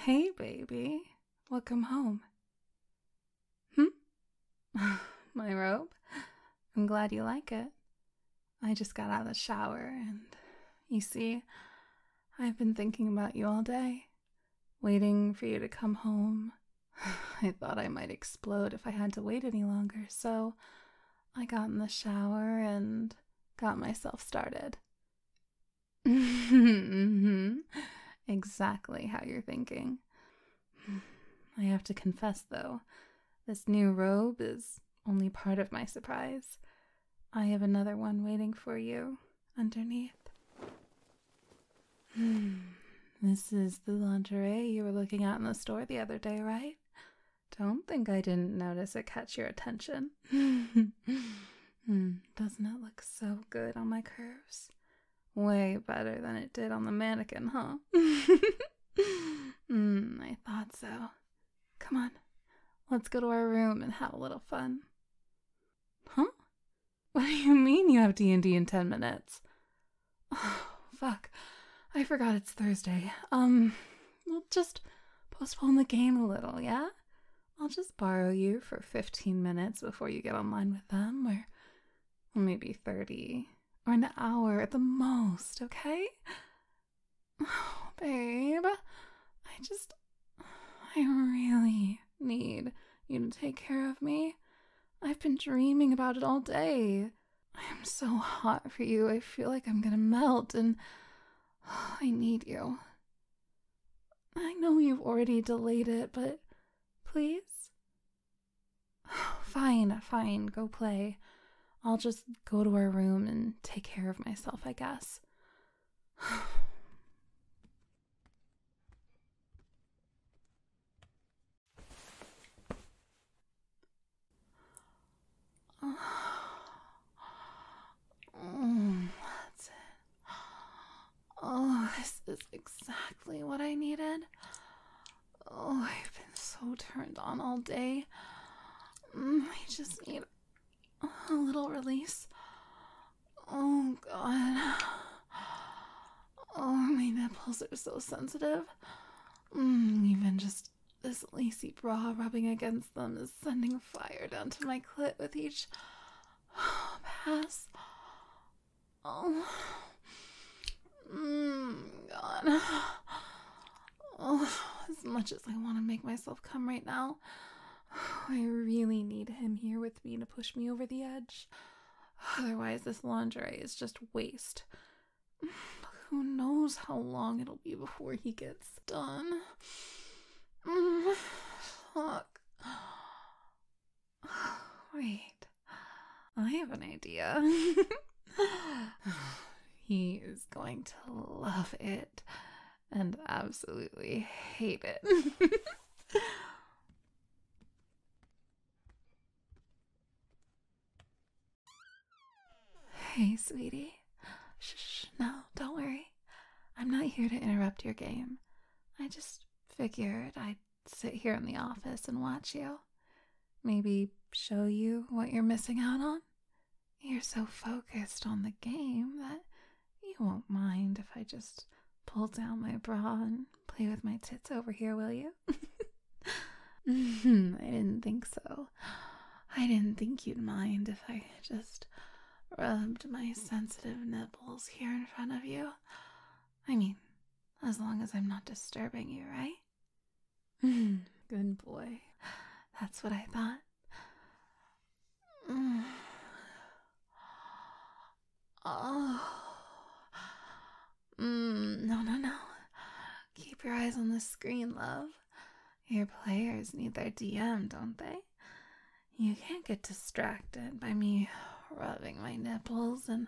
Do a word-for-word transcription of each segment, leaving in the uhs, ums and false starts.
Hey, baby. Welcome home. Hmm? My robe? I'm glad you like it. I just got out of the shower, and you see, I've been thinking about you all day, waiting for you to come home. I thought I might explode if I had to wait any longer, so I got in the shower and got myself started. Mm-hmm. Exactly how you're thinking. I have to confess, though, this new robe is only part of my surprise. I have another one waiting for you underneath. This is the lingerie you were looking at in the store the other day, right? Don't think I didn't notice it catch your attention. Doesn't it look so good on my curves? Way better than it did on the mannequin, huh? mm, I thought so. Come on, let's go to our room and have a little fun. Huh? What do you mean you have D and D in ten minutes? Oh, fuck. I forgot it's Thursday. Um, we'll just postpone the game a little, yeah? I'll just borrow you for fifteen minutes before you get online with them, or maybe thirty. Or an hour at the most, okay? Oh, babe. I just... I really need you to take care of me. I've been dreaming about it all day. I am so hot for you. I feel like I'm gonna melt, and I need you. I know you've already delayed it, but please? Fine, fine. Go play. I'll just go to our room and take care of myself, I guess. Oh, that's it. Oh, this is exactly what I needed. Oh, I've been so turned on all day. I just need a little release. Oh, God. Oh, my nipples are so sensitive. Mm, even just this lacy bra rubbing against them is sending fire down to my clit with each pass. Oh. Mm, God. Oh, as much as I want to make myself come right now, I really need him here with me to push me over the edge. Otherwise, this lingerie is just waste. Who knows how long it'll be before he gets done. Mm, fuck. Wait. I have an idea. He is going to love it and absolutely hate it. Hey, sweetie. Shh, shh, no, don't worry. I'm not here to interrupt your game. I just figured I'd sit here in the office and watch you. Maybe show you what you're missing out on. You're so focused on the game that you won't mind if I just pull down my bra and play with my tits over here, will you? I didn't think so. I didn't think you'd mind if I just rubbed my sensitive nipples here in front of you. I mean, as long as I'm not disturbing you, right? Good boy. That's what I thought. Oh. Mm, no, no, no. Keep your eyes on the screen, love. Your players need their D M, don't they? You can't get distracted by me rubbing my nipples and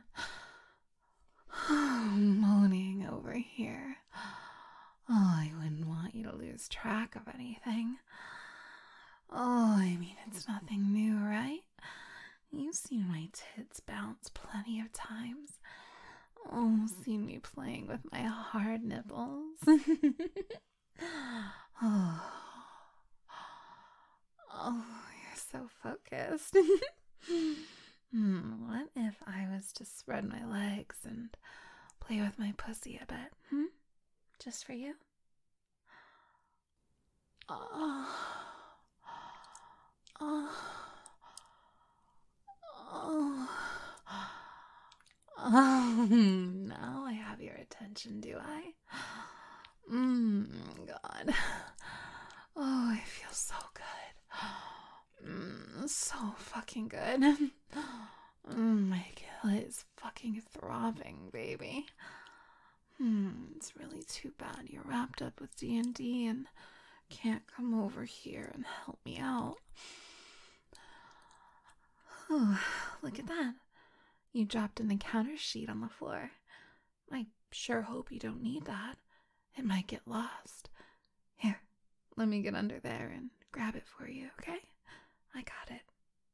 moaning over here. Oh, I wouldn't want you to lose track of anything. Oh, I mean, it's nothing new, right? You've seen my tits bounce plenty of times. Oh, seen me playing with my hard nipples. oh. oh, you're so focused. hmm, what if I was to spread my legs and play with my pussy a bit? Hmm? Just for you? Oh. Oh. Oh. Oh. Now I have your attention, do I? Mmm, God. Oh, I feel so good. Mmm, so fucking good. Mm, my gillet is fucking throbbing, baby. Hmm, it's really too bad you're wrapped up with D and D and can't come over here and help me out. Oh, look at that. You dropped an encounter sheet on the floor. I sure hope you don't need that. It might get lost. Here, let me get under there and grab it for you, okay? I got it.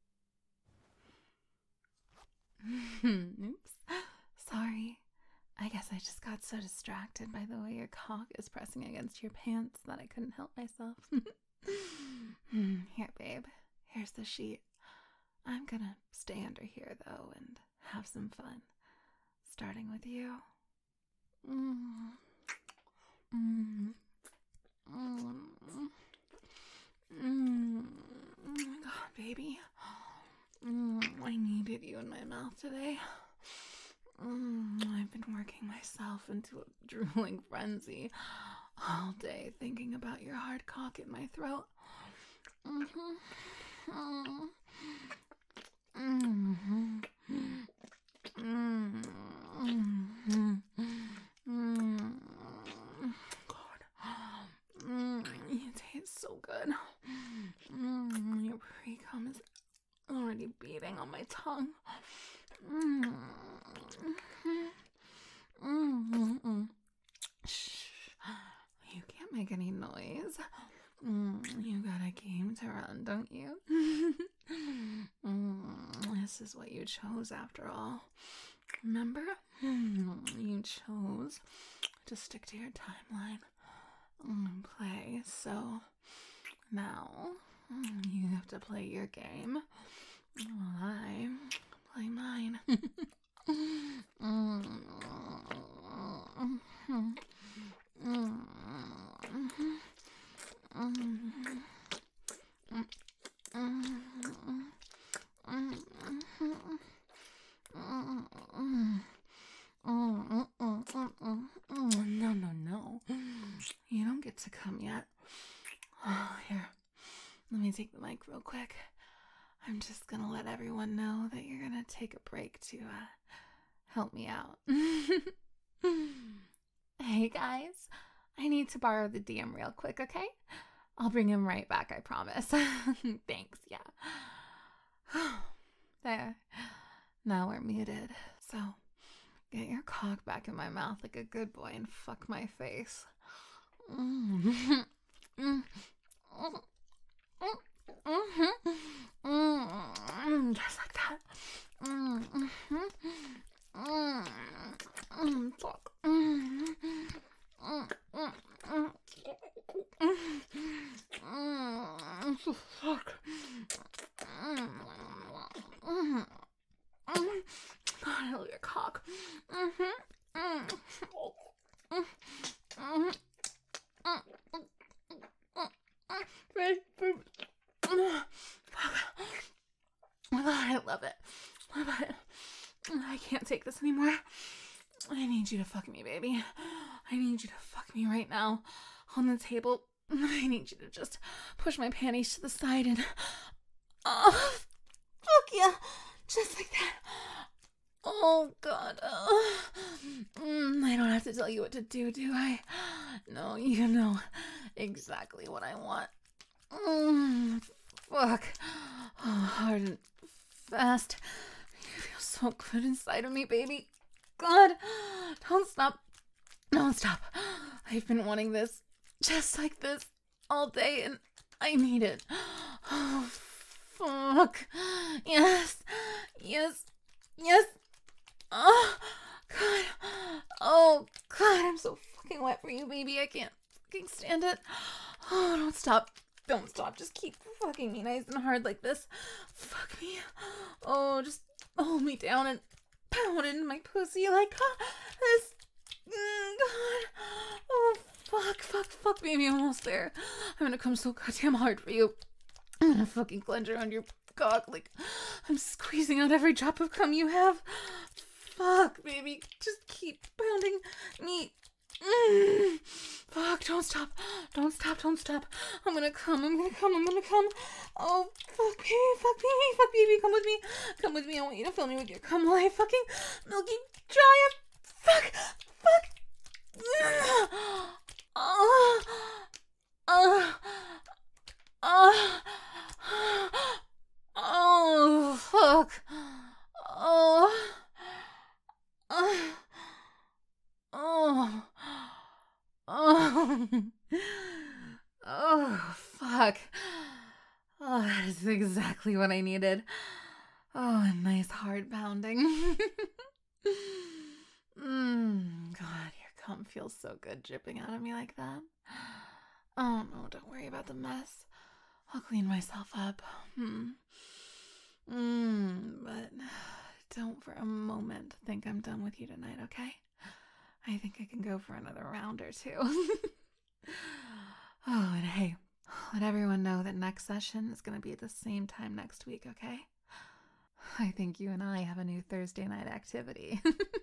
Oops. Sorry. I guess I just got so distracted by the way your cock is pressing against your pants that I couldn't help myself. Here, babe. Here's the sheet. I'm gonna stay under here, though, and have some fun. Starting with you. Mm. Mm. Mm. Mm. Oh my God, baby. Mm. I needed you in my mouth today. Mm. I've been working myself into a drooling frenzy all day thinking about your hard cock in my throat. Mm-hmm. Mm. Mm-hmm. Mm-hmm. Mm-hmm. God. Mm, you taste so good. Mm, your pre-cum is already beating on my tongue. Mm. Mm-hmm. Shh. You can't make any noise. Mm, you got a game to run, don't you? mm, this is what you chose after all. Remember? Mm, you chose to stick to your timeline and play. So now mm, you have to play your game while I play mine. mm, mm, mm, mm, No, no, no. You don't get to come yet. Oh, here, let me take the mic real quick. I'm just gonna let everyone know that you're gonna take a break to uh, help me out. Hey guys, I need to borrow the D M real quick, okay? I'll bring him right back, I promise. Thanks, yeah. There. Now we're muted. So, get your cock back in my mouth like a good boy and fuck my face. Mm. Mm. Mm. Just like that. Mm. Mm. Mm. Fuck. Mm. Mm. Mm. Mm. Fuck. Mm. Mm. God, I love your cock. Mm-hmm. Mm. Mm. Mm. Mm. Oh my God, I love it. But I can't take this anymore. I need you to fuck me, baby. I need you to fuck me right now on the table. I need you to just push my panties to the side and oh, fuck yeah, just like that. Oh God. Oh. Mm, I don't have to tell you what to do, do I? No, you know exactly what I want. Mm, fuck. Oh, hard and fast. You feel so good inside of me, baby. God, don't stop. Don't stop. I've been wanting this, just like this, all day, and I need it. Oh, fuck. Yes. Yes. Yes. Oh, God. Oh, God, I'm so fucking wet for you, baby. I can't fucking stand it. Oh, don't stop. Don't stop. Just keep fucking me nice and hard like this. Fuck me. Oh, just hold me down and pound into my pussy like this. Mm, God. Oh, fuck, fuck, fuck, baby, I'm almost there. I'm gonna come so goddamn hard for you. I'm gonna fucking clench around your cock like I'm squeezing out every drop of cum you have. Fuck, baby, just keep pounding me. Mm. Fuck, don't stop. Don't stop, don't stop. I'm gonna come, I'm gonna come, I'm gonna come. Oh, fuck, baby, fuck, baby, fuck, baby, come with me. Come with me, I want you to fill me with your cum while I fucking milky dry up. Fuck, fuck. Oh, oh, oh, oh, fuck. Oh, oh, oh, oh, oh, fuck. Oh, that is exactly what I needed. Oh, a nice hard pounding. Mmm, God, your cum feels so good dripping out of me like that. Oh no, don't worry about the mess. I'll clean myself up. Hmm. Mmm, but don't for a moment think I'm done with you tonight, okay? I think I can go for another round or two. Oh, and hey, let everyone know that next session is going to be at the same time next week, okay? I think you and I have a new Thursday night activity.